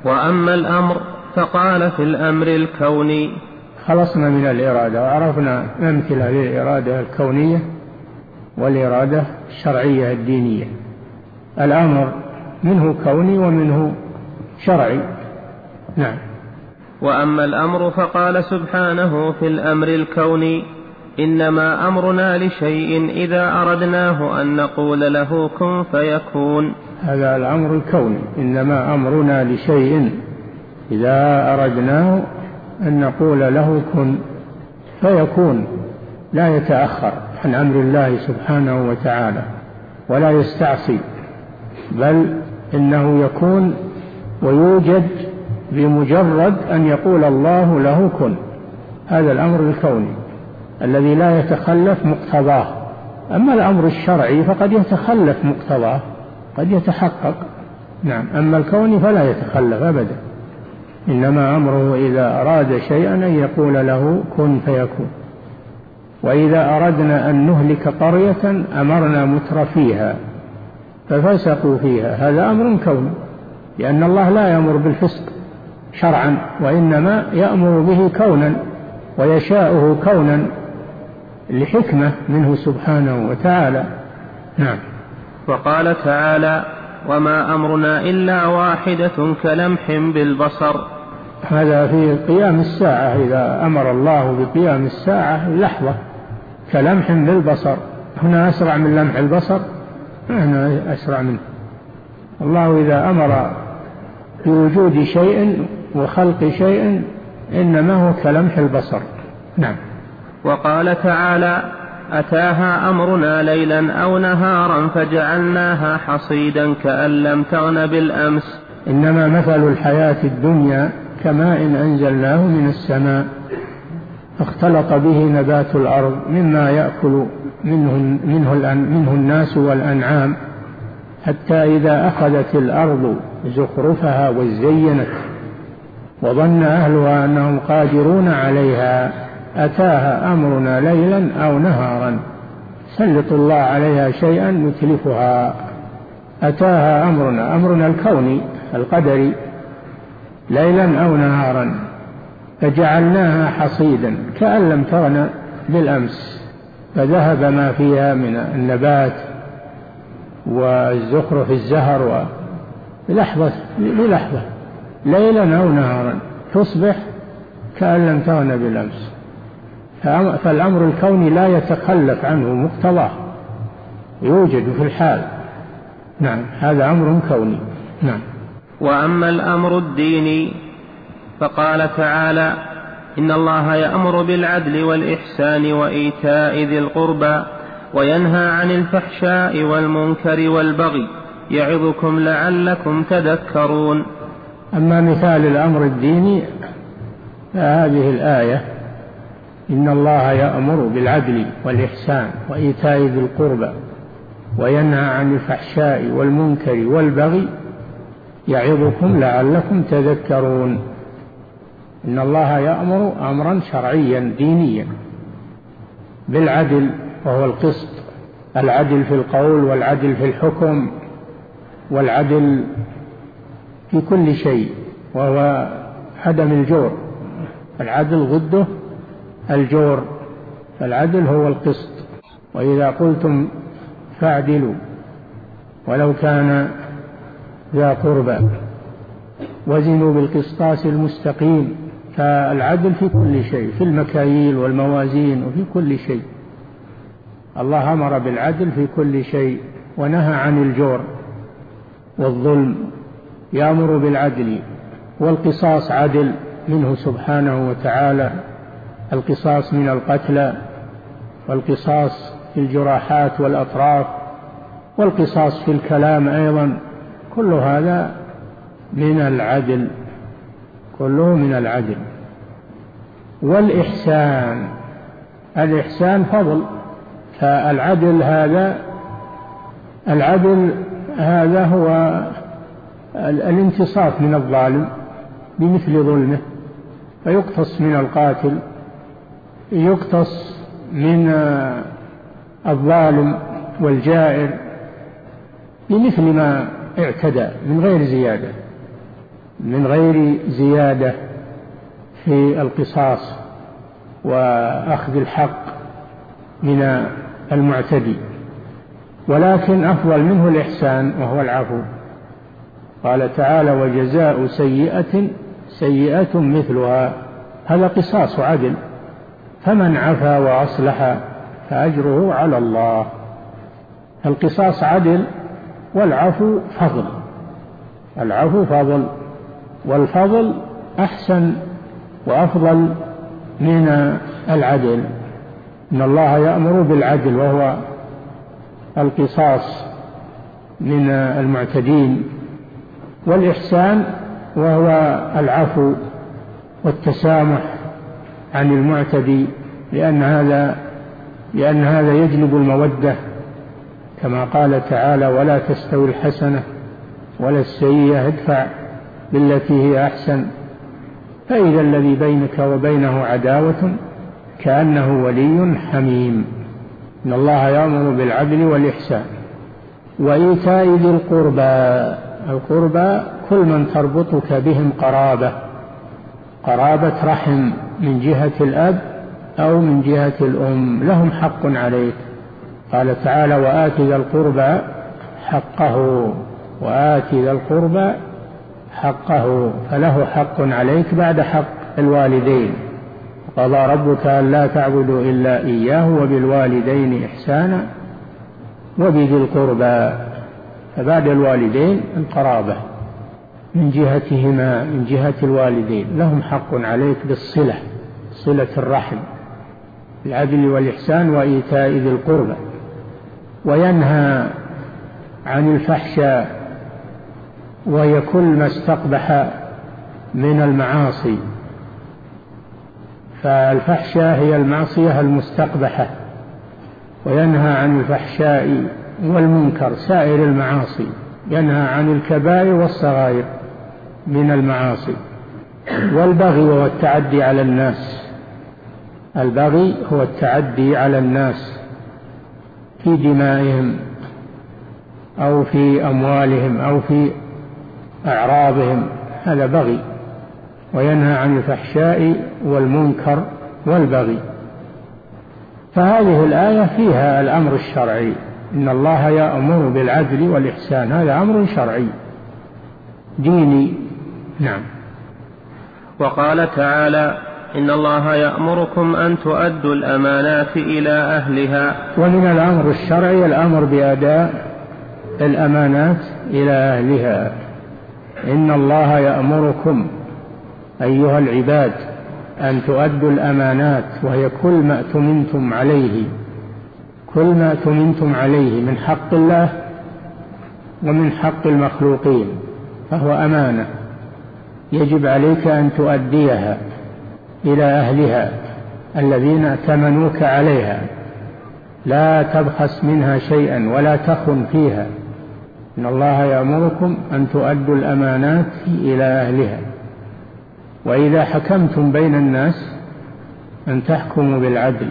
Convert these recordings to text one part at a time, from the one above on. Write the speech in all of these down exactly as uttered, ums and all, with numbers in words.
وأما الأمر فقال في الأمر الكوني. خلصنا من الإرادة وعرفنا أمثلة للإرادة الكونية والإرادة الشرعية الدينية. الأمر منه كوني ومنه شرعي. نعم. وأما الأمر فقال سبحانه في الأمر الكوني: إنما أمرنا لشيء إذا أردناه أن نقول له كن فيكون. هذا الأمر الكوني، إنما أمرنا لشيء إذا أردناه أن نقول له كن فيكون، لا يتأخر عن أمر الله سبحانه وتعالى ولا يستعصي، بل إنه يكون ويوجد بمجرد أن يقول الله له كن. هذا الأمر الكوني الذي لا يتخلف مقتضاه. أما الأمر الشرعي فقد يتخلف مقتضاه، قد يتحقق. نعم. أما الكوني فلا يتخلف أبدا، إنما أمره إذا أراد شيئا أن يقول له كن فيكون. وإذا أردنا أن نهلك قرية أمرنا مترفيها ففسقوا فيها. هذا أمر كوني، لأن الله لا يأمر بالفسق شرعا، وإنما يأمر به كونا ويشاءه كونا لحكمة منه سبحانه وتعالى. نعم. وقال تعالى: وما أمرنا إلا واحدة كلمح بالبصر. هذا في قيام الساعة، إذا أمر الله بقيام الساعة لحظة كلمح بالبصر. هنا أسرع من لمح البصر، هنا أسرع منه. الله إذا أمر بوجود شيء وخلق شيء إنما هو كلمح البصر. نعم. وقال تعالى: أتاها أمرنا ليلا أو نهارا فجعلناها حصيدا كأن لم تغن بالأمس. إنما مثل الحياة الدنيا كماء أنزلناه من السماء فاختلط به نبات الأرض مما يأكل منه, منه, منه الناس والأنعام، حتى إذا أخذت الأرض زخرفها وزينت وظن أهلها أنهم قادرون عليها أتاها أمرنا ليلا أو نهارا سلط الله عليها شيئا يتلفها. أتاها أمرنا، أمرنا الكوني القدري، ليلا أو نهارا فجعلناها حصيدا كأن لم تغن بالأمس، فذهب ما فيها من النبات والزخرف الزهر بلحظة بلحظة ليلا أو نهارا تصبح كأن لم تغن بالأمس. فالأمر الكوني لا يتخلف عنه مقتضاه، يوجد في الحال. نعم. هذا أمر كوني. نعم. وأما الأمر الديني فقال تعالى: إن الله يأمر بالعدل والإحسان وإيتاء ذي القربى وينهى عن الفحشاء والمنكر والبغي يعظكم لعلكم تذكرون. أما مثال الأمر الديني فهذه الآية: إن الله يأمر بالعدل والإحسان وإيتاء ذي القربى وينهى عن الفحشاء والمنكر والبغي يعظكم لعلكم تذكرون. إن الله يأمر أمرا شرعيا دينيا بالعدل، وهو القسط، العدل في القول والعدل في الحكم والعدل في كل شيء، وهو عدم الجور. العدل ضده الجور، فالعدل هو القسط. وإذا قلتم فاعدلوا ولو كان ذا قربى وزنوا بالقسطاس المستقيم. فالعدل في كل شيء، في المكاييل والموازين وفي كل شيء. الله أمر بالعدل في كل شيء ونهى عن الجور والظلم. يأمر بالعدل والقصاص عدل منه سبحانه وتعالى، القصاص من القتلى والقصاص في الجراحات والأطراف والقصاص في الكلام أيضا، كل هذا من العدل، كله من العدل. والإحسان، الإحسان فضل. فالعدل هذا العدل هذا هو الانتصاف من الظالم بمثل ظلمه، فيقتص من القاتل، يقتص من الظالم والجائر بمثل ما اعتدى من غير زيادة، من غير زيادة في القصاص وأخذ الحق من المعتدي، ولكن أفضل منه الإحسان وهو العفو. قال تعالى: وجزاء سيئة سيئة مثلها. هذا قصاص عدل، فمن عفا وأصلح فأجره على الله. القصاص عدل والعفو فضل، العفو فضل، والفضل أحسن وأفضل من العدل. إن الله يأمر بالعدل وهو القصاص من المعتدين، والإحسان وهو العفو والتسامح عن المعتدي، لأن هذا لأن هذا يجلب المودة، كما قال تعالى: ولا تستوي الحسنة ولا السيئة ادفع بالتي هي أحسن فإذا الذي بينك وبينه عداوة كأنه ولي حميم. إن الله يأمر بالعدل والإحسان وإيتاء ذي القربى. القربى كل من تربطك بهم قرابة، قرابة رحم من جهة الأب أو من جهة الأم، لهم حق عليك. قال تعالى: وآت ذا القربى حقه، وآت ذا القربى حقه، فله حق عليك بعد حق الوالدين. قضى ربك ألا تعبدوا إلا إياه وبالوالدين إحسانا وبذي القربى، فبعد الوالدين القرابة من جهتهما، من جهة الوالدين لهم حق عليك بالصلة، صلة الرحم، العدل والإحسان وإيتاء ذي القربى. وينهى عن الفحشاء، وهي كل ما استقبح من المعاصي، فالفحشاء هي المعصية المستقبحة. وينهى عن الفحشاء والمنكر سائر المعاصي، ينهى عن الكبائر والصغائر من المعاصي. والبغي وهو التعدي على الناس، البغي هو التعدي على الناس في دمائهم أو في أموالهم أو في أعراضهم، هذا بغي. وينهى عن الفحشاء والمنكر والبغي. فهذه الآية فيها الأمر الشرعي، إن الله يأمر بالعدل والإحسان، هذا أمر شرعي ديني. نعم. وقال تعالى: إن الله يأمركم أن تؤدوا الأمانات إلى أهلها. ومن الأمر الشرعي الأمر بأداء الأمانات إلى أهلها. إن الله يأمركم أيها العباد أن تؤدوا الأمانات، وهي كل ما أتمنتم عليه، كل ما أتمنتم عليه من حق الله ومن حق المخلوقين، فهو أمانة يجب عليك أن تؤديها إلى أهلها الذين ائتمنوك عليها، لا تبخس منها شيئا ولا تخن فيها. إن الله يأمركم أن تؤدوا الأمانات إلى أهلها، وإذا حكمتم بين الناس أن تحكموا بالعدل.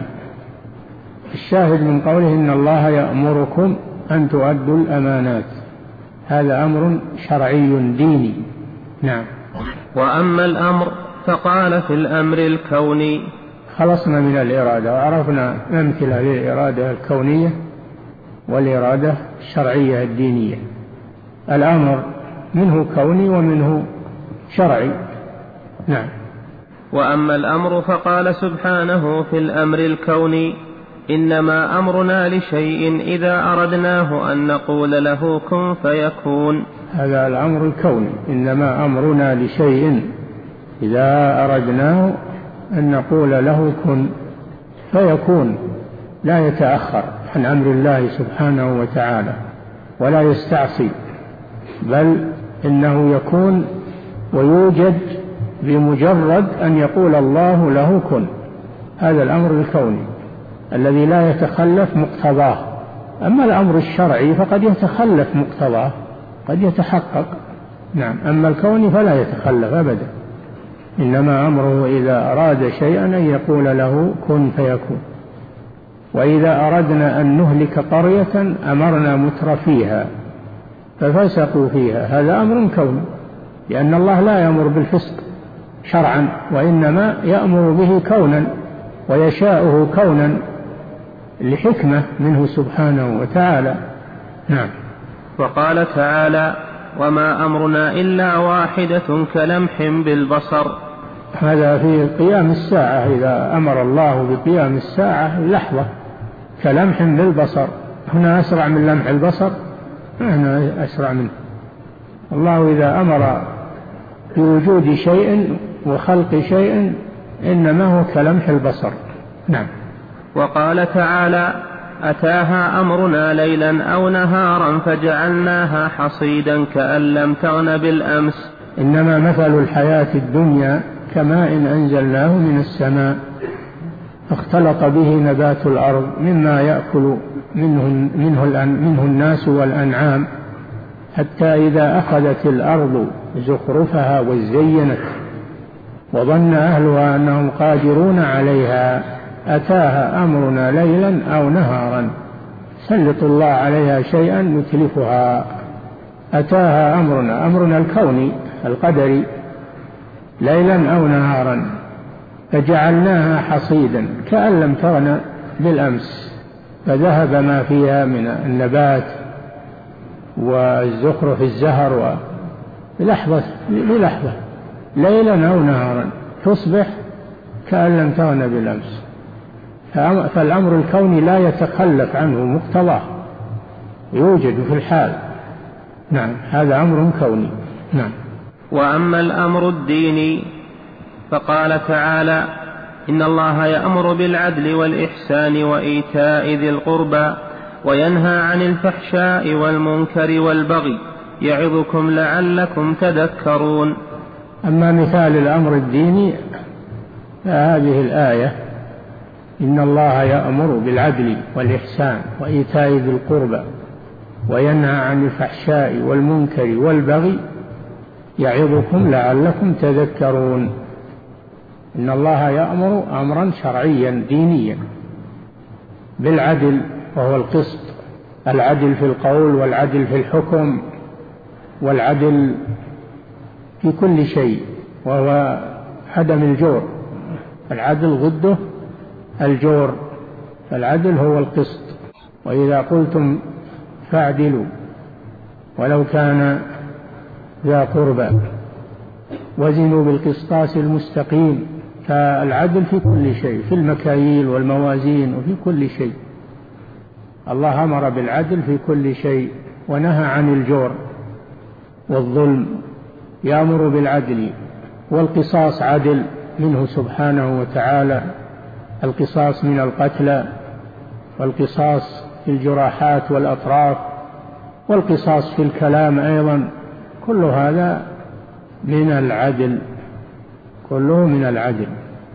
الشاهد من قوله: إن الله يأمركم أن تؤدوا الأمانات، هذا أمر شرعي ديني. نعم. وأما الأمر فقال في الأمر الكوني. خلصنا من الإرادة وعرفنا أمثلة للإرادة الكونية والإرادة الشرعية الدينية. الأمر منه كوني ومنه شرعي. نعم. وأما الأمر فقال سبحانه في الأمر الكوني: إنما أمرنا لشيء إذا أردناه أن نقول له كن فيكون. هذا الأمر الكوني، إنما أمرنا لشيء إذا أردناه أن نقول له كن فيكون، لا يتأخر عن أمر الله سبحانه وتعالى ولا يستعصي، بل إنه يكون ويوجد بمجرد أن يقول الله له كن. هذا الأمر الكوني الذي لا يتخلف مقتضاه. أما الأمر الشرعي فقد يتخلف مقتضاه، قد يتحقق. نعم. أما الكوني فلا يتخلف أبدا، إنما أمره إذا أراد شيئا أن يقول له كن فيكون. وإذا أردنا أن نهلك قرية أمرنا مترفيها ففسقوا فيها، هذا أمر كوني. لأن الله لا يأمر بالفسق شرعا، وإنما يأمر به كونا ويشاؤه كونا لحكمة منه سبحانه وتعالى. نعم. وقال تعالى: وما أمرنا إلا واحدة كلمح بالبصر. هذا في قيام الساعة، إذا أمر الله بقيام الساعة لحظة كلمح بالبصر. هنا أسرع من لمح البصر، هنا أسرع منه. الله إذا أمر بوجود شيء وخلق شيء إنما هو كلمح البصر. نعم. وقال تعالى: أتاها أمرنا ليلا أو نهارا فجعلناها حصيدا كأن لم تغن بالأمس. إنما مثل الحياة الدنيا كماء أنزلناه من السماء فاختلط به نبات الأرض مما يأكل منه, منه, منه الناس والأنعام حتى إذا أخذت الأرض زخرفها وزينت وظن أهلها أنهم قادرون عليها أتاها أمرنا ليلا أو نهارا سلط الله عليها شيئا يتلفها. أتاها أمرنا، أمرنا الكوني القدري، ليلا أو نهارا فجعلناها حصيدا كأن لم تغن بالأمس، فذهب ما فيها من النبات والزخرف الزهر بلحظة بلحظة ليلا أو نهارا تصبح كأن لم تغن بالأمس. فالأمر الكوني لا يتخلف عنه مقتضاه، يوجد في الحال. نعم، هذا أمر كوني. نعم. وأما الأمر الديني فقال تعالى: إن الله يأمر بالعدل والإحسان وإيتاء ذي القربى وينهى عن الفحشاء والمنكر والبغي يعظكم لعلكم تذكرون. أما مثال الأمر الديني فهذه الآية: إن الله يأمر بالعدل والإحسان وإيتاء ذي القربى وينهى عن الفحشاء والمنكر والبغي يعظكم لعلكم تذكرون. إن الله يأمر أمرا شرعيا دينيا بالعدل، وهو القسط، العدل في القول والعدل في الحكم والعدل في كل شيء، وهو عدم الجور. العدل ضده الجور، فالعدل هو القسط. وإذا قلتم فاعدلوا ولو كان ذا قربى وزنوا بالقسطاس المستقيم. فالعدل في كل شيء، في المكاييل والموازين وفي كل شيء. الله أمر بالعدل في كل شيء ونهى عن الجور والظلم. يأمر بالعدل والقصاص عدل منه سبحانه وتعالى، القصاص من القتلى والقصاص في الجراحات والأطراف والقصاص في الكلام أيضا، كل هذا من العدل، كله من العدل.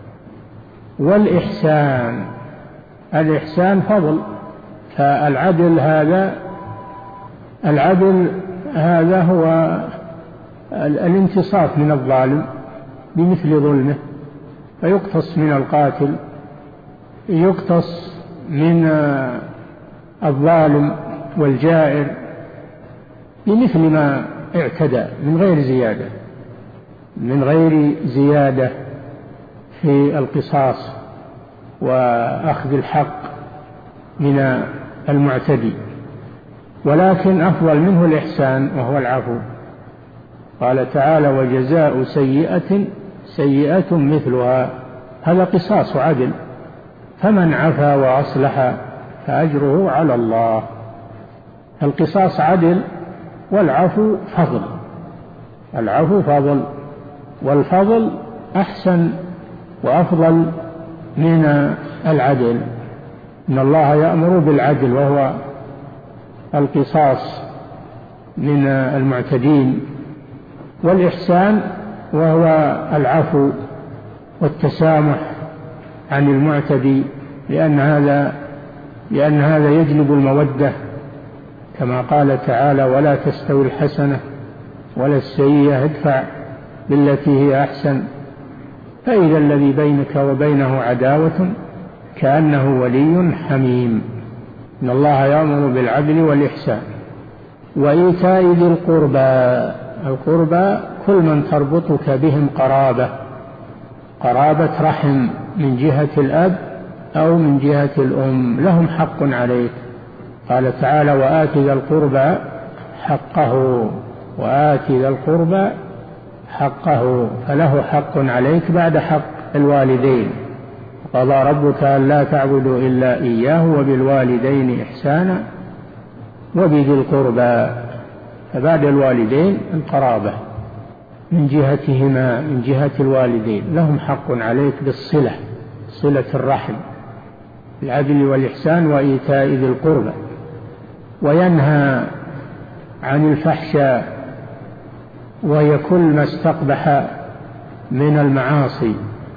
والإحسان، الإحسان فضل. فالعدل هذا العدل هذا هو الانتصاف من الظالم بمثل ظلمه، فيقتص من القاتل، يقتص من الظالم والجائر بمثل ما اعتدى من غير زيادة من غير زيادة في القصاص وأخذ الحق من المعتدي. ولكن أفضل منه الإحسان وهو العفو. قال تعالى: وجزاء سيئة سيئة مثلها. هذا قصاص عدل، فمن عفا وأصلح فأجره على الله. القصاص عدل والعفو فضل. العفو فضل، والفضل أحسن وأفضل من العدل. إن الله يأمر بالعدل وهو القصاص من المعتدين، والإحسان وهو العفو والتسامح عن المعتدي، لأن هذا لأن هذا يجلب المودة، كما قال تعالى: ولا تستوي الحسنة ولا السيئة ادفع بالتي هي أحسن فإذا الذي بينك وبينه عداوة كأنه ولي حميم. إن الله يأمر بالعدل والإحسان وإيتاء ذي القربى. القربى كل من تربطك بهم قرابة، قرابة رحم من جهة الأب أو من جهة الأم، لهم حق عليك. قال تعالى: وآت ذا القربى حقه، وآت ذا القربى حقه، فله حق عليك بعد حق الوالدين. قضى ربك ألا تعبدوا إلا إياه وبالوالدين إحسانا وبذي القربى، فبعد الوالدين القرابة من جهتهما، من جهة الوالدين لهم حق عليك بالصلة، صلة الرحم، العدل والإحسان وإيتاء ذي القربى. وينهى عن الفحشاء، وهي كل ما استقبح من المعاصي،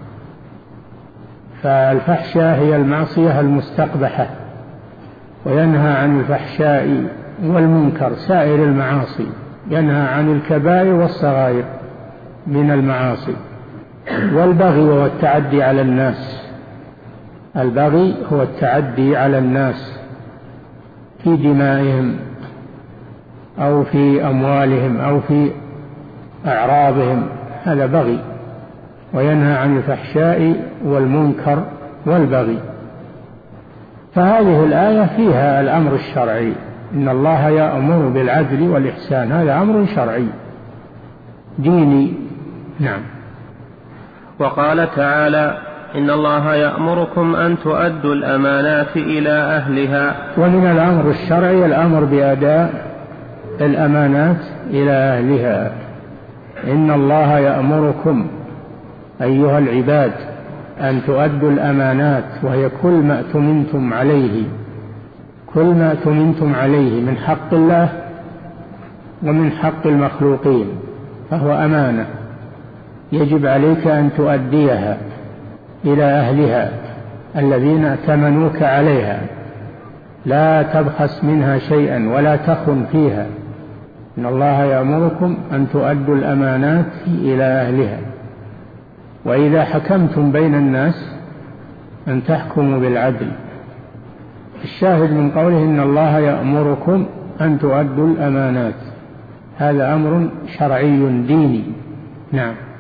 فالفحشاء هي المعصية المستقبحة. وينهى عن الفحشاء والمنكر، سائر المعاصي، ينهى عن الكبائر والصغائر من المعاصي. والبغي وهو التعدي على الناس، البغي هو التعدي على الناس في دمائهم أو في أموالهم أو في أعراضهم، هذا بغي. وينهى عن الفحشاء والمنكر والبغي. فهذه الآية فيها الأمر الشرعي، إن الله يأمر بالعدل والإحسان، هذا أمر شرعي ديني. نعم. وقال تعالى: إن الله يأمركم أن تؤدوا الأمانات إلى أهلها. ومن الأمر الشرعي الأمر بأداء الأمانات إلى أهلها. إن الله يأمركم أيها العباد أن تؤدوا الأمانات، وهي كل ما اؤتمنتم عليه، كل ما اؤتمنتم عليه من حق الله ومن حق المخلوقين، فهو أمانة يجب عليك أن تؤديها إلى أهلها الذين ائتمنوك عليها، لا تبخس منها شيئا ولا تخن فيها. إن الله يأمركم أن تؤدوا الأمانات إلى أهلها، وإذا حكمتم بين الناس أن تحكموا بالعدل. الشاهد من قوله: إن الله يأمركم أن تؤدوا الأمانات، هذا أمر شرعي ديني. نعم.